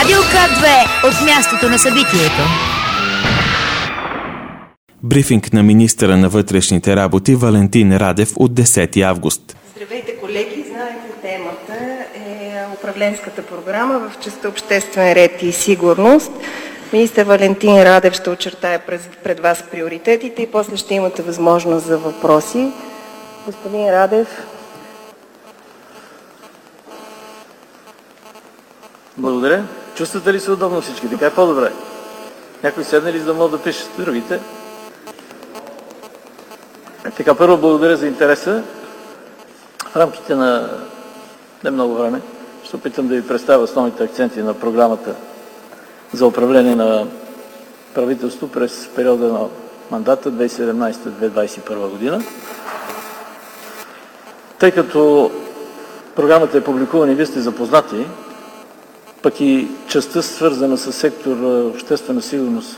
Радио К2 от мястото на събитието. Брифинг на министъра на вътрешните работи Валентин Радев от 10 август. Здравейте, колеги! Знаете, темата е управленската програма в частта обществен ред и сигурност. Министър Валентин Радев ще очертае пред вас приоритетите и после ще имате възможност за въпроси. Господин Радев. Благодаря. Чувствате ли се удобно всички? Така е по-добре. Някой седне ли за да могат да пишат другите? Така, първо благодаря за интереса. В рамките на не много време ще опитам да ви представя основните акценти на програмата за управление на правителство през периода на мандата 2017-2021 година. Тъй като програмата е публикувана и вие сте запознати, пък и частта свързана с сектор обществена сигурност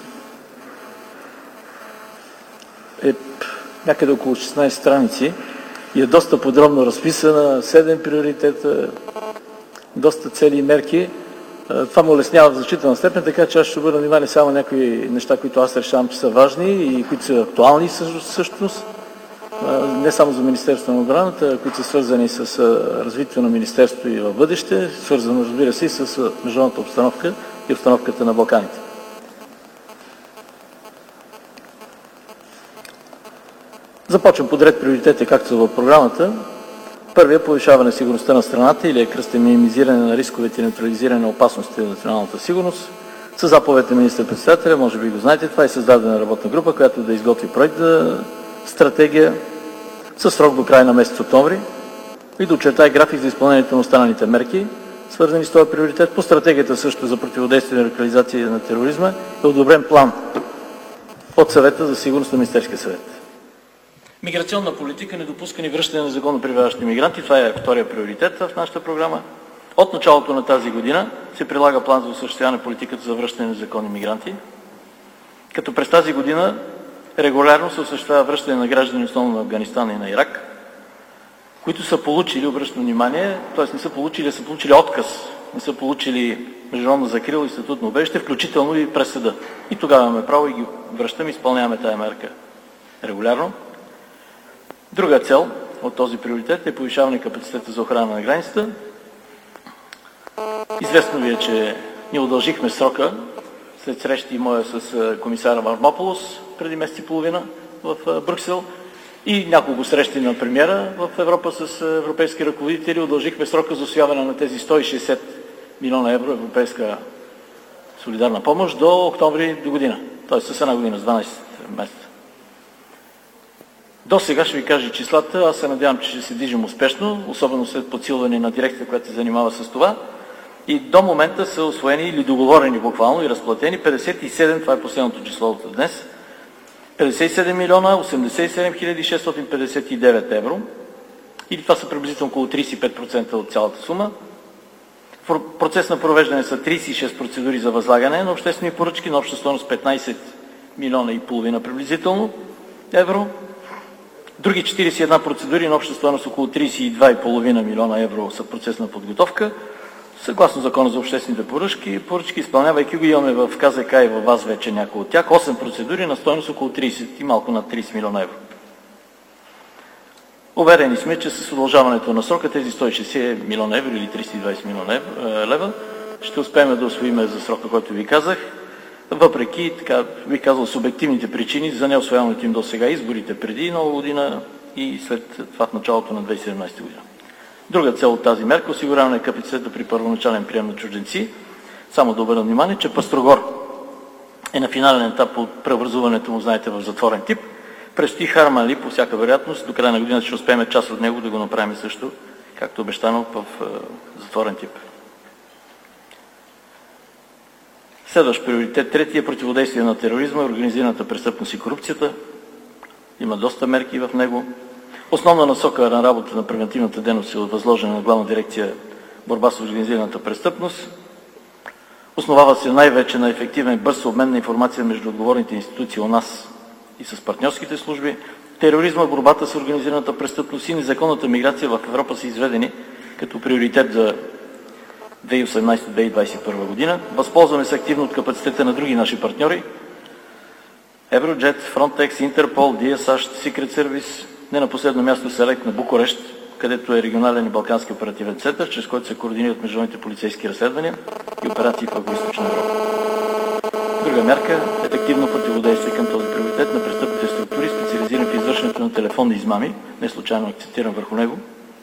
е някъде около 16 страници и е доста подробно разписана, 7 приоритета, доста цели и мерки. Това му улеснява в значителна степен, така че аз ще обърна внимание само на някои неща, които аз решавам, че са важни и които са актуални всъщност. Не само за Министерството на отбраната, които са свързани с развитието на Министерството и в бъдеще, свързано, разбира се, и с международната обстановка и обстановката на Балканите. Започвам подред приоритетите, както са в програмата. Първият – повишаване сигурността на страната или кръстен минимизиране на рисковете и неутрализиране на опасностите на националната сигурност. Със заповед на министър-председателя, може би го знаете, това е създадена работна група, която да изготви проект за стратегия със срок до края на месец октомври и да очертае график за изпълнението на останалите мерки, свързани с този приоритет. По стратегията също за противодействие на радикализация на тероризма е одобрен план от Съвета за сигурност на Министерския съвет. Миграционна политика, недопускане и връщане на законно пребиваващи мигранти. Това е втория приоритет в нашата програма. От началото на тази година се прилага план за осъществяване на политиката за връщане на законни мигранти, като през тази година регулярно се осъществява връщане на граждани основно на Афганистан и на Ирак, които са получили, обръщам внимание, т.е. не са получили, а са получили отказ, не са получили международна закрила и статут на убежище, включително и през съда. И тогава имаме право и ги връщаме, изпълняваме тая мерка регулярно. Друга цел от този приоритет е повишаване капацитета за охрана на границата. Известно ви е, че ние удължихме срока след срещи моя с комисара Аврамополос преди месец и половина в Брюксел и няколко срещи на премиера в Европа с европейски ръководители. Удължихме срока за усвояване на тези 160 милиона евро европейска солидарна помощ до октомври до година. Т.е. с една година, с 12 месеца. До сега ще ви кажа числата. Аз се надявам, че ще се движим успешно, особено след подсилване на дирекцията, която се занимава с това. И до момента са усвоени или договорени буквално и разплатени 57, това е последното число от днес, 57 милиона 87 хиляди 659 евро. Или това са приблизително около 35% от цялата сума. В процес на провеждане са 36 процедури за възлагане на обществени поръчки на обща стойност 15 милиона и половина приблизително евро. Други 41 процедури на обща стойност около 32,5 милиона евро са в процес на подготовка. Съгласно Закона за обществените поръчки, изпълнявайки го, имаме в КЗК и във вас вече някои от тях, 8 процедури на стойност около 30 и малко над 30 милиона евро. Уверени сме, че с удължаването на срока тези 160 милиона евро или 320 милиона лева ще успеем да усвоим за срока, който ви казах, въпреки, така ви казал, субективните причини за неусвояването им до сега, изборите преди Нова година и след това в началото на 2017 година. Друга цел от тази мерка – осигуряване на капацитета при първоначален прием на чужденци. Само да обърна внимание, че Пъстрогор е на финален етап от преобразуването му, знаете, в затворен тип. Предстои Харманли, по всяка вероятност, до края на годината ще успеем част от него да го направим също, както обещано, в затворен тип. Следващ приоритет, третия – противодействие на тероризма, организираната престъпност и корупцията. Има доста мерки в него. Основна насока на работа на превентивната дейност е възложена на Главна дирекция борба с организираната престъпност. Основава се най-вече на ефективен и бърз обмен на информация между отговорните институции у нас и с партньорските служби. Тероризма, борбата с организираната престъпност и незаконната миграция в Европа са изведени като приоритет за 2018-2021 година. Възползваме се активно от капацитета на други наши партньори: Евроджет, Фронтекс, Интерпол, ДИА, САЩ, Secret Service, не на последно място Селект на Букурещ, където е регионален и балкански оперативен център, чрез който се координират международните полицейски разследвания и операции в Югоизточна Европа. Друга мярка – ефективно противодействие към този приоритет на престъпните структури, специализирани в извършването на телефонни измами, не случайно акцентирам върху него,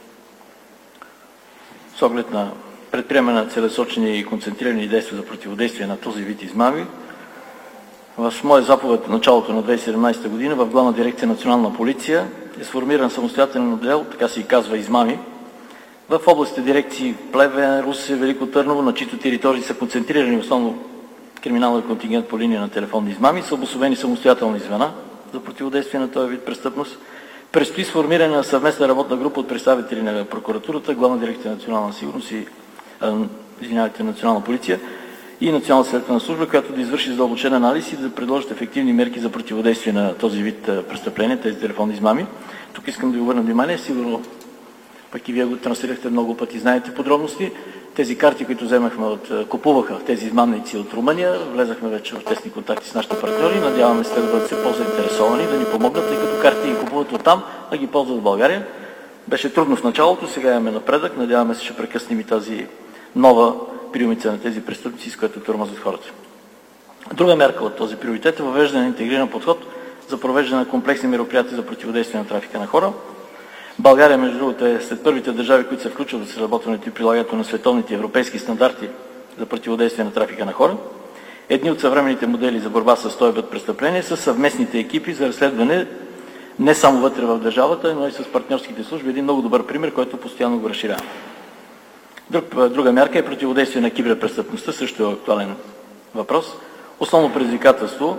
с оглед на предприемане на целесочени и концентрирани действия за противодействие на този вид измами. В моя заповед в началото на 2017 година в Главна дирекция Национална полиция е сформиран самостоятелен отдел, така се и казва, измами, в областите дирекции Плевен, Русе, Велико Търново, на чиито територии са концентрирани основно криминален контингент по линия на телефонни измами, са обособени самостоятелни звена за противодействие на този вид престъпност. Предстои сформиране на съвместна работна група от представители на прокуратурата, Главна дирекция Национална сигурност и Национална полиция и Национална следствена служба, която да извърши задълбочен анализ и да предложат ефективни мерки за противодействие на този вид престъпления, тези телефонни измами. Тук искам да ви обърна внимание, сигурно пък и вие го транслирахте много пъти, знаете подробности. Тези карти, които вземахме купуваха тези измамници от Румъния, влезахме вече в тесни контакти с нашите партньори. Надяваме се да бъдат все по-заинтересовани, да ни помогнат, тъй като картите ги купуват оттам, а ги ползват в България. Беше трудно в началото, сега имаме напредък. Надяваме се, ще прекъснем и тази нова приумица на тези престъпници, с която тормозят хората. Друга мярка от този приоритет е въвеждане на интегриран подход за провеждане на комплексни мероприятия за противодействие на трафика на хора. България, между другото, е след първите държави, които се включват в разработването и прилагането на световните европейски стандарти за противодействие на трафика на хора. Едни от съвременните модели за борба с този вид престъпления са съвместните екипи за разследване не само вътре в държавата, но и с партньорските служби. Един много добър пример, който постоянно го разширяваме. Друга мярка е противодействие на киберпрестъпността, също е актуален въпрос. Основно предизвикателство,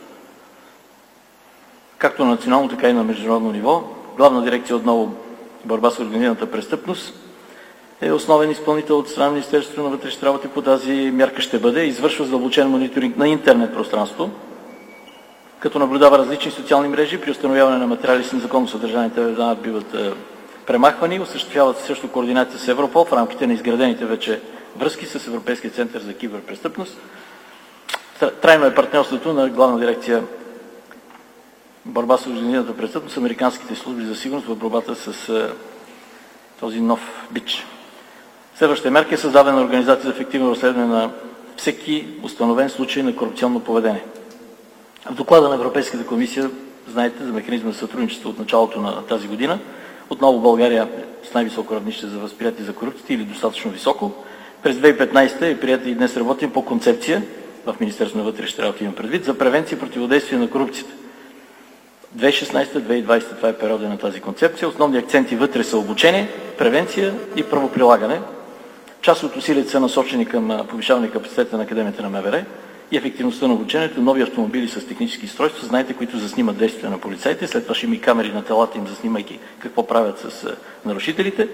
както на национално, така и на международно ниво. Главна дирекция отново борба с организираната престъпност е основен изпълнител от страна на Министерството на вътрешните работи по тази мярка ще бъде. Извършва задълбочен мониторинг на интернет пространство, като наблюдава различни социални мрежи. При установяване на материали с незаконно съдържание те биват премахвани. Осъществяват също координация с Европол в рамките на изградените вече връзки с Европейския център за киберпрестъпност. Трайно е партньорството на Главна дирекция борба с организираната престъпност с американските служби за сигурност в борбата с този нов бич. Следващата мерка е създаване на организация за ефективно разследване на всеки установен случай на корупционно поведение. В доклада на Европейската комисия, знаете, за механизма за сътрудничество от началото на тази година, отново България с най-високо равнище за възприятие за корупцията или достатъчно високо. През 2015 е прията и днес работим по концепция в Министерството на вътрешните работи, имам предвид, за превенция и противодействие на корупцията. 2016-2020, това е периода на тази концепция. Основни акценти вътре са обучение, превенция и правоприлагане. Част от усилията са насочени към повишаване капацитета на Академията на МВР и ефективността на обучението. Нови автомобили с технически устройства, знаете, които заснимат действия на полицаите. След това ще има и камери на телата им, заснимайки какво правят с нарушителите.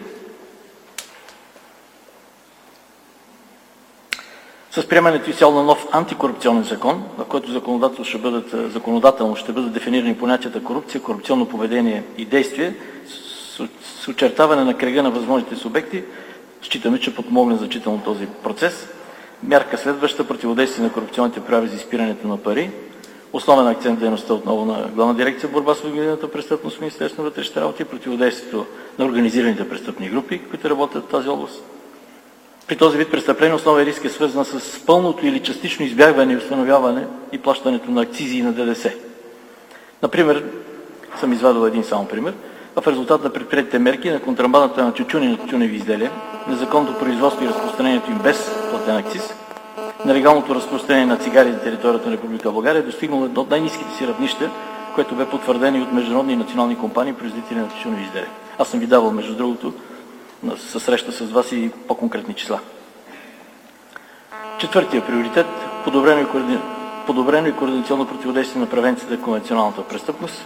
С приемането изцяло на нов антикорупционен закон, в който законодателно ще бъдат дефинирани понятията корупция, корупционно поведение и действие, с очертаване на кръга на възможните субекти, считаме, че подпомогне значително този процес. Мярка следваща – противодействие на корупционните прояви за изпирането на пари. Основен акцент дейността отново на Главна дирекция борба с организираната престъпност в Министерството на вътрешните работи и противодействието на организираните престъпни групи, които работят в тази област. При този вид престъпление основен риск е свързан с пълното или частично избягване и установяване и плащането на акцизи и на ДДС. Например, съм извадил един само пример. В резултат на предприетите мерки на контрабандата на тютюн и на тютюневи изделия, незаконното производство и разпространението им без платен акциз, нелегалното разпространение на цигари за територията на Република България е достигнало едно от най-ниските си равнища, което бе потвърдено и от международни и национални компании, производители на тютюневи изделия. Аз съм ви давал, между другото, със среща с вас и по-конкретни числа. Четвъртия приоритет – подобрено и координационно противодействие на превенцията на конвенционалната престъпност.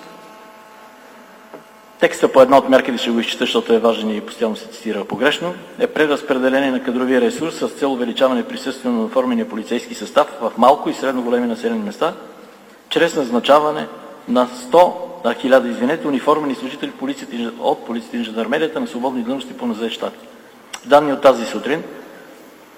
Текста по една от мерките ще го изчита, защото е важен и постоянно се цитира погрешно. Е преразпределение на кадровия ресурс с цел увеличаване присъствието на униформения полицейски състав в малко и средно големи населени места, чрез назначаване на 1000 униформени служители от полицията и жандармерията на свободни длъжности по назает щати. Данни от тази сутрин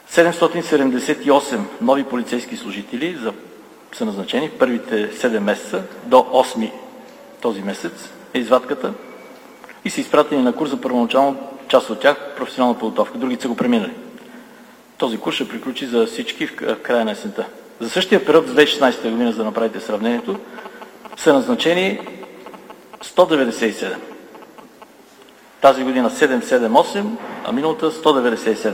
778 нови полицейски служители са назначени в първите 7 месеца до 8 този месец е извадката и са изпратени на курс за първоначално част от тях професионална подготовка. Другите са го преминали. Този курс ще приключи за всички в края на есента. За същия период, в 2016 година, за да направите сравнението, са назначени 197. Тази година 778, а миналата 197.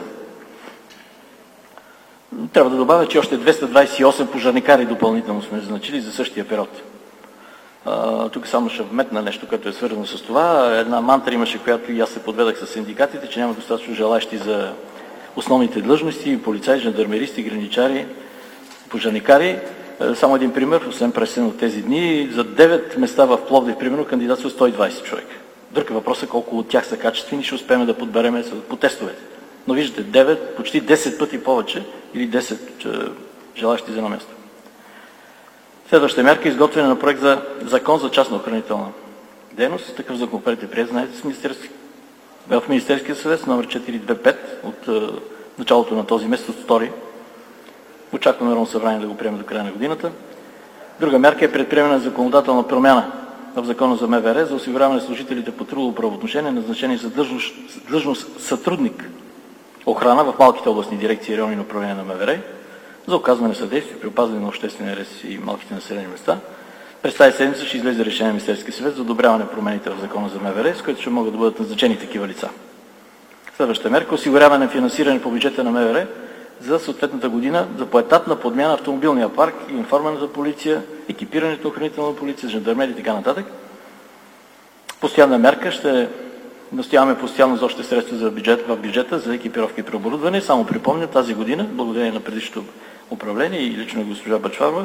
Трябва да добавя, че още 228 пожарникари допълнително сме назначили за същия период. Тук само ще вметна нещо, което е свързано с това. Една мантра имаше, която и аз се подведах с синдикатите, че няма достатъчно желащи за основните длъжности, полицаи, жандармеристи, граничари, пожарникари. Само един пример, освен пресен от тези дни, за 9 места в Пловдив, примерно, кандидатства 120 човека. Друг въпрос е колко от тях са качествени, ще успеем да подбереме по тестовете. Но виждате, 9, почти 10 пъти повече или 10 желащи за едно място. Следващата мярка е изготвяне на проект за закон за частна охранителна дейност. Такъв законопроект е приет, знаете, в Министерския съвет с номер 425 от началото на този месец, от 2. Очакваме Народно събрание да го приеме до края на годината. Друга мярка е предприемане на законодателна промяна в Закона за МВР за осигуряване на служителите по трудово правоотношение, назначени за длъжност сътрудник охрана в малките областни дирекции и райони на управление на МВР, за оказване съдействие при опазване на обществения ред и малките населени места. През тази седмица ще излезе решение на Министерския съвет за одобряване промените в Закона за МВР, с които ще могат да бъдат назначени такива лица. Следващата мерка – осигуряване на финансиране по бюджета на МВР за съответната година за поетапна подмяна на автомобилния парк и информаната полиция, екипирането на охранителна полиция, жандармери и така нататък. Постоянна мерка ще настояваме постоянно за още средства в бюджета за екипировка и преоборудване. Само припомня, тази година, благодарение на предишното управление и лично на госпожа Бъчварова,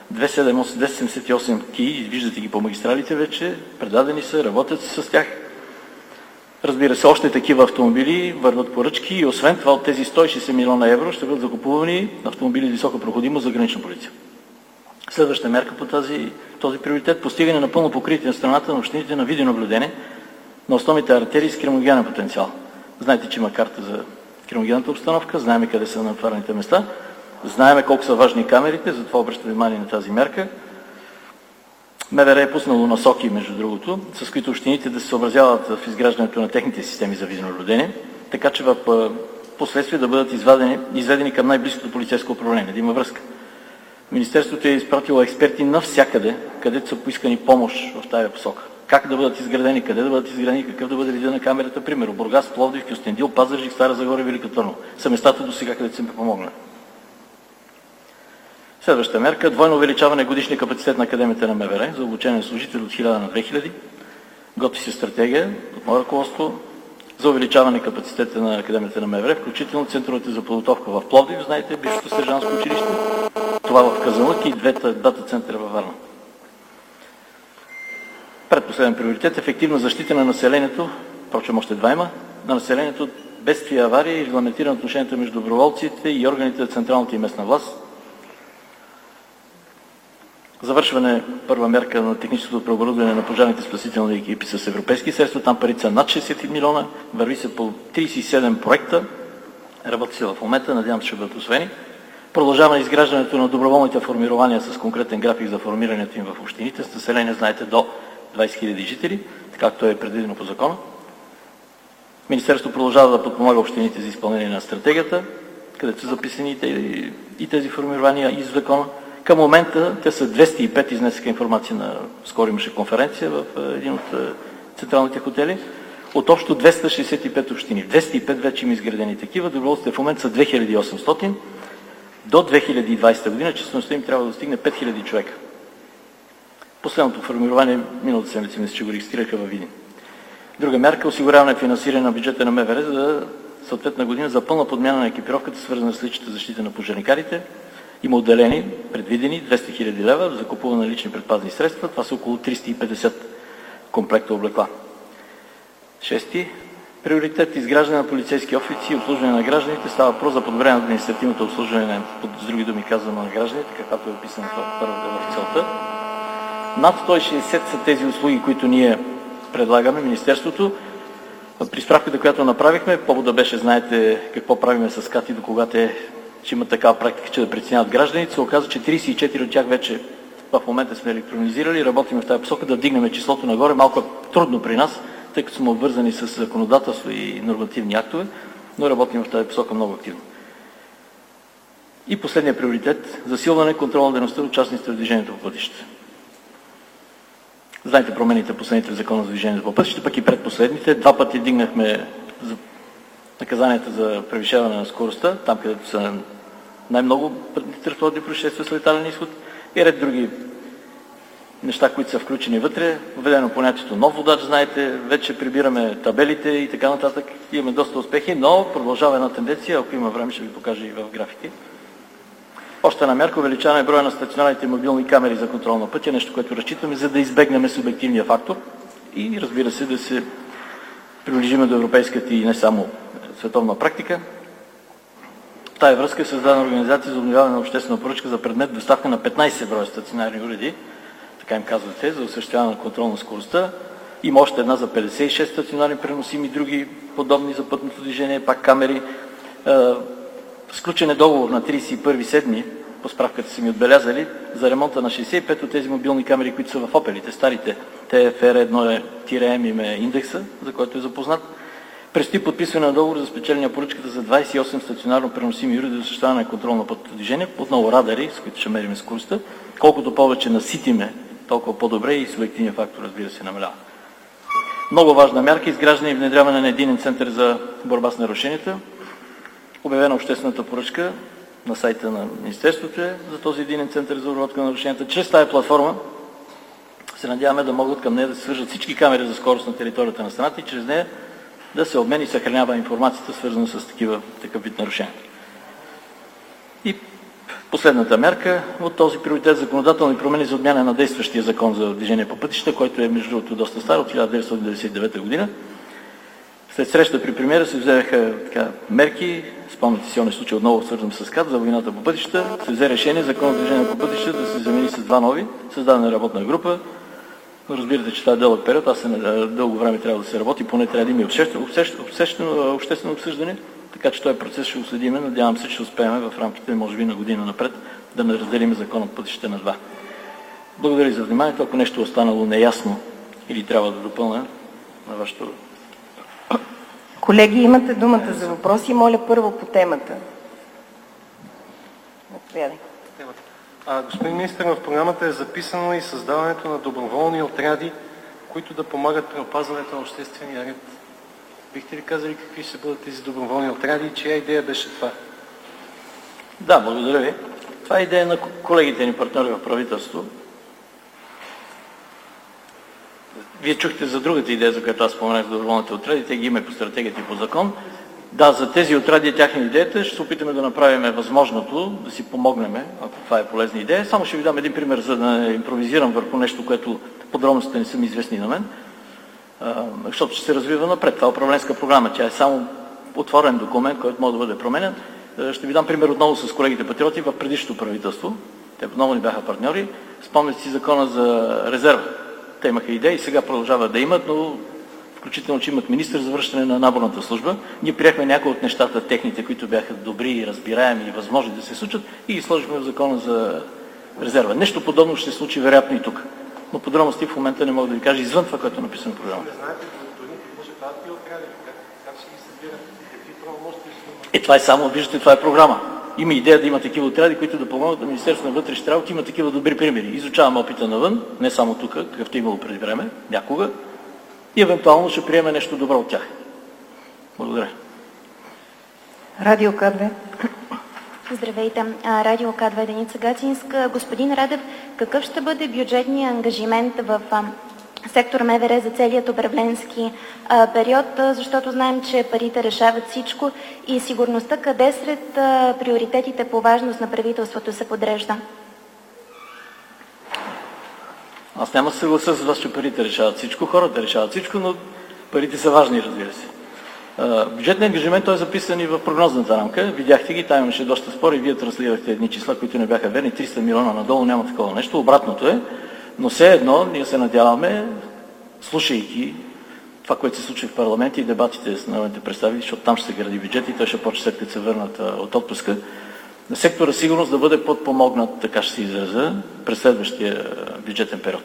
278 ки, виждате ги по магистралите вече, предадени са, работят с тях. Разбира се, още такива автомобили върват поръчки и освен това от тези 160 милиона евро ще бъдат закупувани автомобили с висока проходимост за гранична полиция. Следваща мерка по този приоритет – постигане на пълно покритие на страната на общините на видеонаблюдение на основните артерии с криминогенен потенциал. Знаете, че има карта за криминогенната обстановка, знаем къде са натварените места, знаем колко са важни камерите, затова обръщам внимание на тази мерка. МВР е пуснало насоки, между другото, с които общините да се съобразяват в изграждането на техните системи за видеонаблюдение, така че в последствие да бъдат изведени към най-близкото полицейско управление, да има връзка. Министерството е изпратило експерти навсякъде, където са поискани помощ в тази посока. Как да бъдат изградени, къде да бъдат изградени, какъв да бъде вида на камерата, примерно Бургас, Пловдив, Кюстендил, Пазарджик, Стара Загора и Велико Търново. Са местата до сега, където се помогнали. Следващата мерка – двойно увеличаване годишния капацитет на Академията на МВР за обучение на служители от 1000 на 2000. Готви се стратегия от мое ръководство за увеличаване капацитета на Академията на МВР, включително центровете за подготовка в Пловдив, знаете, бившето сержантско училище, това в Казанлък и двата центъра във Варна. Предпоследен приоритет – ефективна защита на населението, впрочем още два има, на населението от бедствия, аварии и регламентиране отношенията между доброволците и органите на централната и местна власт. Завършване първа мерка на техническото преоборудване на пожарните спасителни екипи с европейски средства. Там парите са над 60 милиона, върви се по 37 проекта, работи се в момента, надявам се ще бъдат усвоени. Продължаване изграждането на доброволните формирования с конкретен график за формирането им в общините, с население, знаете, до 20 000 жители, както е предвидено по закона. Министерството продължава да подпомага общините за изпълнение на стратегията, където са записани и тези формирования из закона. Към момента те са 205, изнесеха информация скоро имаше конференция в един от централните хотели, от общо 265 общини. 205 вече има изградени такива, доброволците в момента са 2800. До 2020 година числеността им трябва да достигне 5000 човека. Последното формирование миналата седмица мисля, че го регистрираха във Видин. Друга мярка – осигуряване на финансиране на бюджета на МВР за съответна година за пълна подмяна на екипировката, свързана с личната защита на пожарникарите. Има отделени, предвидени 200 000 лева за закупуване на лични предпазни средства. Това са около 350 комплекта облекла. Шести приоритет – изграждане на полицейски офици и обслужване на гражданите. Става въпрос за подобряване на административното обслужване, с други думи казано, на гражданите, каквато е описано в целта. Над 160 са тези услуги, които ние предлагаме Министерството. При справката, която направихме, повода беше, знаете какво правиме с КАТ и до кога те ще имат такава практика, че да преценяват гражданите. Се оказа, че 34 от тях вече в момента сме електронизирали, работим в тази посока да вдигнем числото нагоре. Малко трудно при нас, тъй като сме обвързани с законодателство и нормативни актове, но работим в тази посока много активно. И последния приоритет – засилване контролна дейността от участниците в движението по пътищата. Знаете промените последните в Закона за движението по пътищата, пък и предпоследните. 2 пъти дигнахме наказанията за превишаване на скоростта, там където са най-много пътно-транспортни происшествия с летален изход и ред други неща, които са включени вътре. Введено понятието нов водач, знаете, вече прибираме табелите и така нататък. Имаме доста успехи, но продължава една тенденция, ако има време ще ви покажа и в графики. Още една мярка – увеличаване броя на стационарните мобилни камери за контрол на пътя, нещо, което разчитаме, за да избегнем субективния фактор и, разбира се, да се приближиме до европейската и не само световна практика. В тая връзка е създадена организация за обновяване на обществена поръчка за предмет доставка на 15 броя стационарни уреди, така им казвате, за осъществяване на контрол на скоростта. Има още една за 56 стационарни преносими и други подобни за пътното движение, пак камери. Сключен е договор на 31.7, по справката са ми отбелязали, за ремонта на 65 от тези мобилни камери, които са в Опелите, старите. TFR1-M им е индекса, за който е запознат. Предстои подписване на договор за спечеления поръчката за 28 стационарно преносими уреди за осъществяване на контрол на пътното движение, отново радари, с които ще мерим скоростта. Колкото повече наситиме, толкова по-добре и субективният фактор, разбира се, намалява. Много важна мярка – изграждане и внедряване на единен център за борба с нарушенията. Обявена обществената поръчка на сайта на Министерството е за този единен център за обработка на нарушенията. Чрез тази платформа се надяваме да могат към нея да се свържат всички камери за скорост на територията на страната и чрез нея да се обмени и съхранява информацията, свързана с такъв вид нарушения. И последната мярка от този приоритет – законодателни промени за отмяна на действащия закон за движение по пътища, който е между другото доста стар, от 1999 година. След среща при премиера се взеха мерки, спомняте си, он е случай отново свързан с КАТ за войната по пътища, се взе решение закон за движение по пътища да се замени с 2 нови, създадена работна група. Но разбирате, че това е дълъг период, дълго време трябва да се работи, поне трябва да има обществено обсъждане, така че този процес ще го следиме. Надявам се, че успеем в рамките, може би на година напред, да не разделим закон от пътища на 2. Благодаря за вниманието. Ако нещо е останало неясно или трябва да допълня на вашето... Колеги, имате думата за въпроси. Моля първо по темата. Господин министър, в програмата е записано и създаването на доброволни отряди, които да помагат при опазването на обществения ред. Бихте ли казали какви ще бъдат тези доброволни отряди и чия идея беше това? Да, благодаря ви. Това е идея на колегите ни партньори в правителство. Вие чухте за другата идея, за която аз споменах за доброволните отряди. Те ги има и по стратегията и по закон. Да, за тези отряди тяхна идеята ще се опитаме да направим възможното, да си помогнем, ако това е полезна идея. Само ще ви дам един пример, за да не импровизирам върху нещо, което подробностите не са ми известни на мен, защото ще се развива напред. Това е управленска програма. Тя е само отворен документ, който може да бъде променен. Ще ви дам пример отново с колегите патриоти в предишното правителство. Те отново ни бяха партньори. Спомняте си закона за резерва. Те имаха идеи и сега продължават да имат, но включително, че имат министър за връщане на наборната служба. Ние приехме някои от нещата, техните, които бяха добри, разбираеми и възможни да се случат и ги сложихме в закона за резерва. Нещо подобно ще се случи вероятно и тук. Но подробности в момента не мога да ви кажа извън това, което е написано в програмата. Това е само, виждате, това е програма. Има идея да има такива отряди, които да помогнат на Министерството на вътрешните работи. Има такива добри примери. Изучаваме опита навън, не само тук, какъвто имало преди време, някога. И евентуално ще приеме нещо добро от тях. Благодаря. Радио К2. Здравейте. Радио К2 Деница Гацинска. Господин Радев, какъв ще бъде бюджетният ангажимент в сектор МВР за целият управленски период, защото знаем, че парите решават всичко и сигурността къде сред приоритетите по важност на правителството се подрежда? Аз няма да се съглася с вас, че парите решават всичко, хората решават всичко, но парите са важни, разбира се. Бюджетният ангажимент той е записан и в прогнозната рамка. Видяхте ги, там имаше доста спор и вие транслирахте едни числа, които не бяха верни. 300 милиона надолу, няма такова нещо. Обратното е. Но все едно ние се надяваме, слушайки това, което се случи в парламента и дебатите с народните представители, защото там ще се гради бюджет и той ще почне след като се върнат от отпуска, на сектора сигурност да бъде подпомогнат, така ще се изразя, през следващия бюджетен период.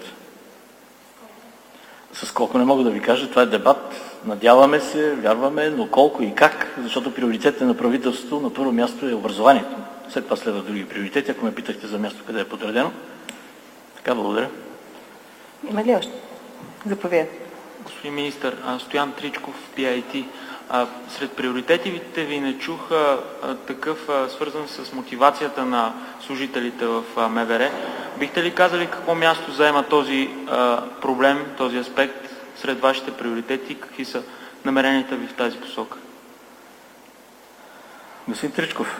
С колко не мога да ви кажа, това е дебат, надяваме се, вярваме, но колко и как, защото приоритетите на правителството на първо място е образованието. След това следват други приоритети, ако ме питахте за място къде е подредено. Така, благодаря. Има ли още? Заповядайте. Господин министър, Стоян Тричков, PIT. Сред приоритетите ви не чух такъв свързан с мотивацията на служителите в МВР. Бихте ли казали какво място заема този проблем, този аспект сред вашите приоритети? Какви са намеренията ви в тази посока? Господин Тричков,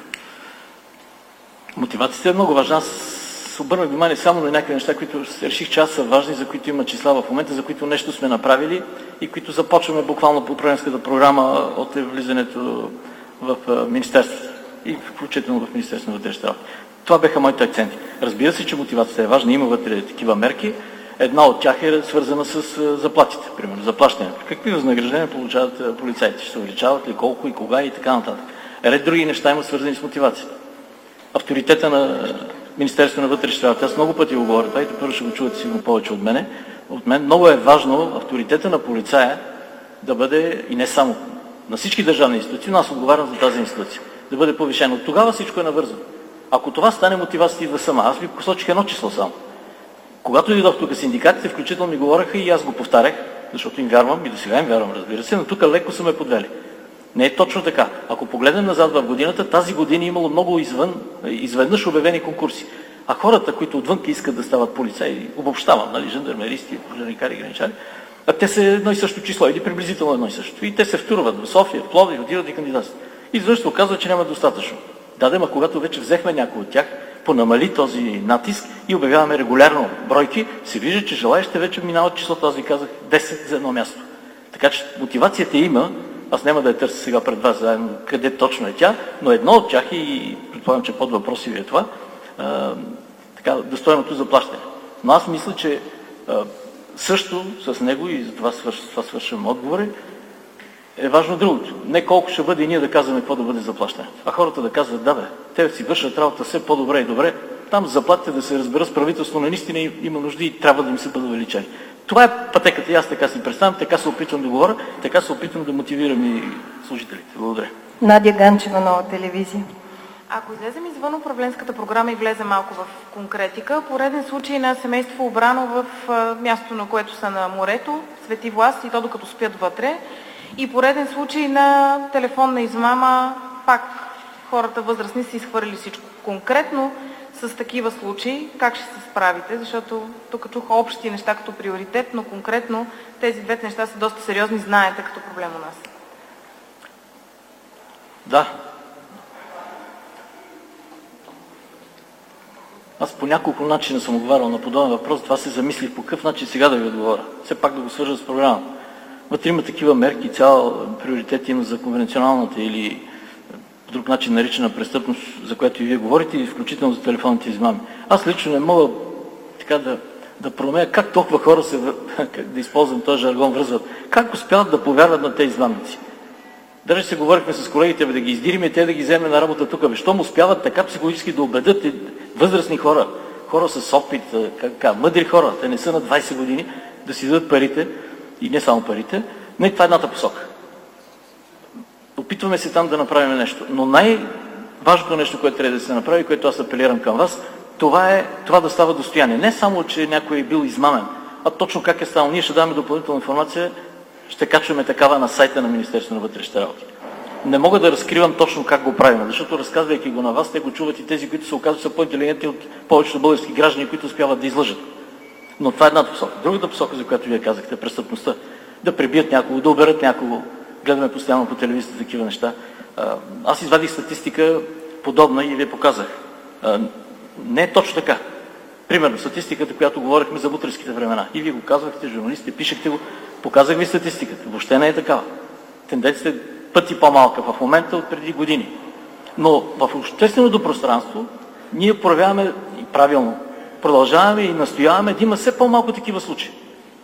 мотивацията е много важна. Аз обърнах внимание само на някакви неща, които реших, че са важни, за които има числа в момента, за които нещо сме направили и които започваме буквално по управленската програма от влизането в Министерството и включително в Министерството на вътрешните работи. Това бяха моите акценти. Разбира се, че мотивацията е важна, има вътре такива мерки. Една от тях е свързана с заплатите, примерно, заплащането. Какви възнаграждения получават полицаите? Ще се увеличават ли, колко и кога и така нататък. Ред други неща има свързани с мотивацията. Авторитета на Министерството на вътрешните работи. Аз много пъти го говоря, това и първо ще го чувате сигурно повече от мен. От мен много е важно авторитета на полицая да бъде, и не само на всички държавни институции, но аз отговарям за тази институция, да бъде повишено. От тогава всичко е навързано. Ако това стане, мотивацията идва сама. Аз ви посочих едно число само. Когато дойдох тук синдикатите, включително ми говореха и аз го повтарях, защото им вярвам и до сега им вярвам, разбира се, но тук леко са ме подвели. Не е точно така. Ако погледнем назад в годината, тази година имало много изведнъж обявени конкурси. А хората, които отвънка искат да стават полицаи, обобщавам, нали, жандармеристи, пожарникари, граничари, те са едно и също число, или приблизително едно и също. И те се втурват в София, в Пловдив, отиват и кандидатстват. И изведнъж се оказва, че няма достатъчно. Ма когато вече взехме някой от тях, понамали този натиск и обявяваме регулярно бройки, се вижда, че желаещите вече минават числото, аз ви казах, 10 за едно място. Така че мотивацията има. Аз няма да я търся сега пред вас заедно къде точно е тя, но едно от тях и предполагам, че под въпроси ви е това, така, достойното заплащане. Но аз мисля, че също с него, и за това свършвам отговори, е важно другото. Не колко ще бъде и ние да казваме какво да бъде заплащането, а хората да казват, да бе, те си вършат работа все по-добре и добре, там заплатите да се разберат с правителство, наистина има нужди и трябва да им се бъдат увеличени. Това е пътеката и аз така си представям, така се опитвам да говоря, така се опитвам да мотивирам и служителите. Благодаря. Надя Ганчева, Нова телевизия. Ако излезем извън управленската програма и влезем малко в конкретика, пореден случай на семейство обрано в място, на което са на морето, Свети Влас, и то докато спят вътре, и пореден случай на телефонна измама, пак хората възрастни са изхвърли всичко. Конкретно с такива случаи, как ще се справите? Защото тук чух общи неща като приоритет, но конкретно тези двете неща са доста сериозни, знаете, като проблем у нас. Да. Аз по няколко начина съм отговарял на подобен въпрос, това се замислих по какъв начин сега да ви отговоря. Все пак да го свържа с програма. Вътре има такива мерки, цял приоритет има за конвенционалната или по друг начин наричана престъпност, за която и вие говорите, и включително за телефонните измами. Аз лично не мога така да промея как толкова хора да използвам този жаргон, връзват. Как успяват да повярват на тези измамници? Даже се говорихме с колегите да ги издириме, те да ги вземе на работа тук. Щом успяват така психологически да убедят възрастни хора, хора с опит, мъдри хора, те не са на 20 години, да си дадат парите, и не само парите, но и това е едната посока. Опитваме се там да направим нещо. Но най-важното нещо, което трябва да се направи, което аз апелирам към вас, това е да става достояние. Не само, че някой е бил измамен, а точно как е станало. Ние ще даваме допълнителна информация, ще качваме такава на сайта на Министерството на вътрешните работи. Не мога да разкривам точно как го правим, защото разказвайки го на вас, те го чуват и тези, които се оказват са по-интелигентни от повечето български граждани, които успяват да излъжат. Но това е едната посока. Другата посока, за която вие казахте, престъпността. Да пребият някого, да оберат някого. Гледаме постоянно по телевизията такива неща. Аз извадих статистика подобна и ви показах. Не е точно така. Примерно, статистиката, която говорихме за бутреските времена. И вие го казвахте, журналистите, пишехте го. Показах ви статистиката. Въобще не е такава. Тенденцията е пъти по-малка в момента от преди години. Но в общественото пространство ние проявяваме и правилно, продължаваме и настояваме да има все по-малко такива случаи.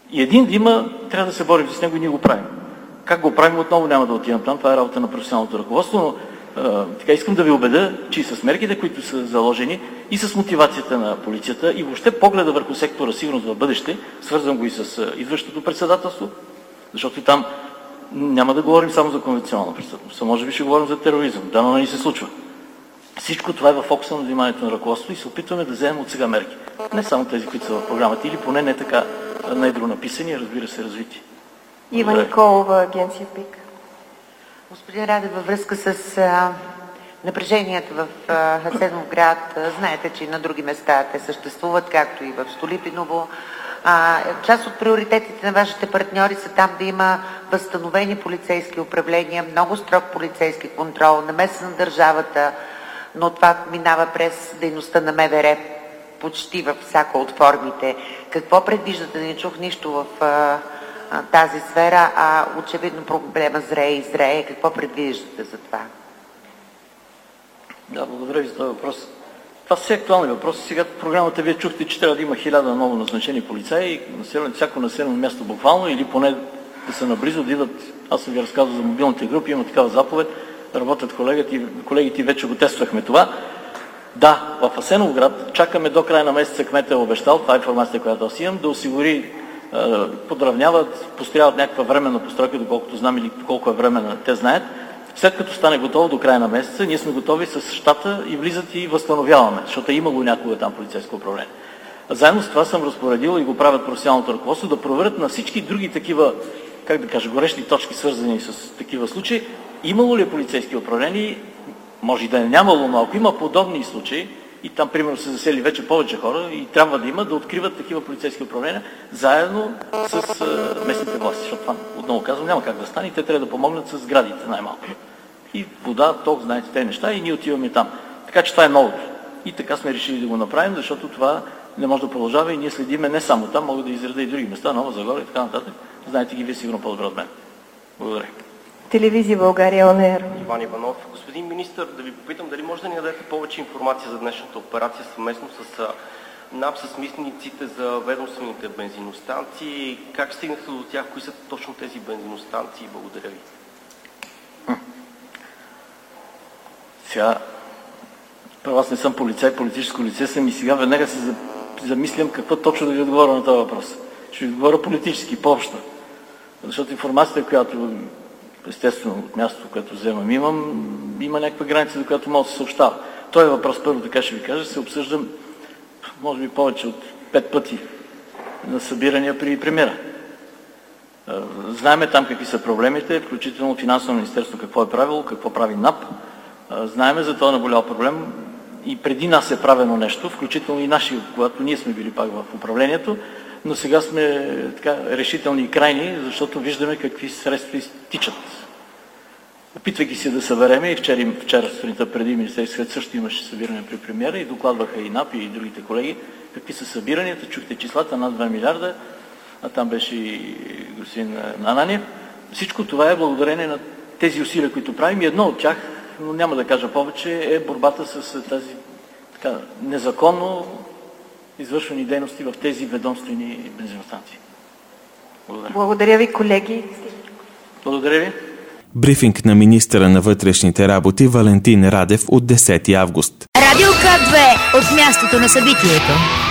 И един да има, трябва да се борим с него и ние го правим. Как го правим, отново няма да отивам там, това е работа на професионалното ръководство, но така искам да ви убедя, че и с мерките, които са заложени, и с мотивацията на полицията, и въобще погледа върху сектора сигурност в бъдеще, свързвам го и с идващото председателство, защото там няма да говорим само за конвенционална престъпност, а може би ще говорим за тероризъм, дано не ни се случва. Всичко това е в фокуса на вниманието на ръководството и се опитваме да вземем от сега мерки. Не само тези, които са в програмата, или поне не така недро написани, разбира се, развити. Ива Николова, агенция ПИК. Господин Радев, във връзка с напрежението в Асеновград, знаете, че и на други места те съществуват, както и в Столипиново. Част от приоритетите на вашите партньори са там да има възстановени полицейски управления, много строг полицейски контрол, намеса на държавата, но това минава през дейността на МВР почти във всяка от формите. Какво предвиждате? Не чух нищо в тази сфера, а очевидно проблема зрее и зрее. Какво предвиждате за това? Да, благодаря ви за този въпрос. Това са актуални въпроси. Сега в програмата вие чухте, че трябва да има 1000 ново назначени полицаи и всяко населено място буквално, или поне да са наблизо, да идват. Аз съм ви разказал за мобилните групи, има такава заповед, работят колегите, вече го тествахме това. Да, в Асеновград чакаме до края на месеца, кметът е обещал, това е информацията, която аз имам, да осигури, подравняват, построяват някаква временна постройка, доколкото знам или колко е временна, те знаят. След като стане готово до края на месеца, ние сме готови с щата и влизат и възстановяваме, защото е имало някога там полицейско управление. Заедно с това съм разпоредил и го правят професионалното ръководство да проверят на всички други такива, как да кажа, горещи точки, свързани с такива случаи, имало ли е полицейски управление, може и да е нямало, но ако има подобни случаи, и там примерно се засели вече повече хора и трябва да има, да откриват такива полицейски управления заедно с местните власти, защото това, отново казвам, няма как да стане и те трябва да помогнат с сградите най-малко. И вода, ток, знаете тези неща и ние отиваме там. Така че това е новото. И така сме решили да го направим, защото това не може да продължава и ние следиме не само там, мога да изредя и други места, Нова Загора и така нататък. Знаете ги вие сигурно по-добре от мен. Благодаря. Телевизия България ОНР. Иван Иванов. Господин министър, да ви попитам дали може да ни дадете повече информация за днешната операция съвместно с НАП, с митниците за ведомствените бензиностанции. Как стигнахте до тях? Кои са точно тези бензиностанции? Благодаря ви. Сега, първо аз не съм полицай, политическо лице съм и сега веднага се замислям какво точно да ви отговоря на този въпрос. Ще ви отговоря политически, по-общо. Защото информацията, която естествено от мястото, което вземам, има някаква граница, до която може да се съобщава. Този въпрос, първо така ще ви кажа, се обсъждам може би повече от 5 пъти на събирания при премиера. Знаеме там какви са проблемите, включително финансово министерство какво е правило, какво прави НАП. Знаеме за този наболял проблем и преди нас е правено нещо, включително и наши, когато ние сме били пак в управлението, но сега сме така решителни и крайни, защото виждаме какви средства изтичат. Опитвайки се да събереме, и вчера сутринта преди Министерския съвет също имаше събиране при премиера и докладваха и НАП и другите колеги, какви са събиранията, чухте числата над 2 милиарда, а там беше и господин Ананиев. Всичко това е благодарение на тези усилия, които правим и едно от тях, но няма да кажа повече, е борбата с тази така, незаконно извършвани дейности в тези ведомствени бензиностанции. Благодаря. Благодаря ви, колеги. Благодаря ви. Брифинг на министъра на вътрешните работи Валентин Радев от 10 август. Радио К2 от мястото на събитието.